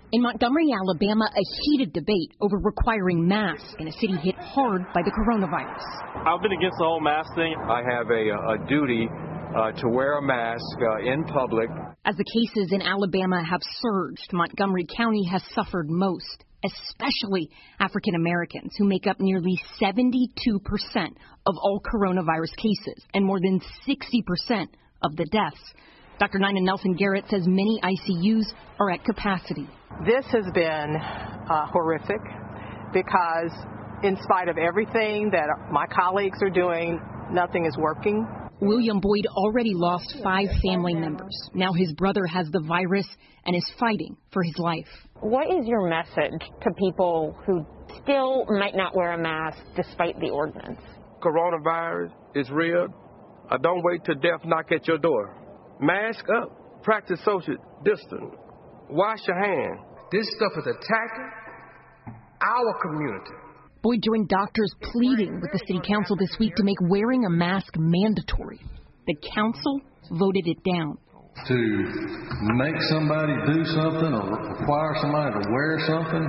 In Montgomery, Alabama, a heated debate over requiring masks in a city hit hard by the coronavirus. I've been against the whole mask thing. I have a duty to wear a mask in public. As the cases in Alabama have surged, Montgomery County has suffered most, especially African Americans, who make up nearly 72% of all coronavirus cases and more than 60% of the deaths. Dr. Nina Nelson Garrett says many ICUs are at capacity. This has been horrific because in spite of everything that my colleagues are doing, nothing is working. William Boyd already lost 5 family members. Now his brother has the virus and is fighting for his life. What is your message to people who still might not wear a mask despite the ordinance? Coronavirus is real. Don't wait till death knock at your door. Mask up. Practice social distance. Wash your hands. This stuff is attacking our community. Boyd joined doctors pleading with the city council this week to make wearing a mask mandatory. The council voted it down. To make somebody do something or require somebody to wear something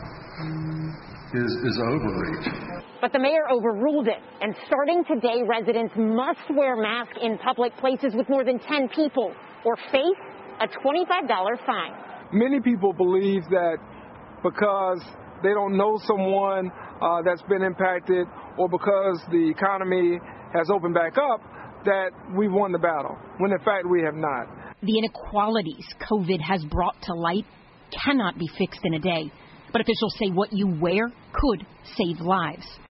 is overreach. But the mayor overruled it, and starting today, residents must wear masks in public places with more than 10 people or face a $25 fine. Many people believe that because they don't know someone that's been impacted or because the economy has opened back up, that we've won the battle, when in fact we have not. The inequalities COVID has brought to light cannot be fixed in a day, but officials say what you wear could save lives.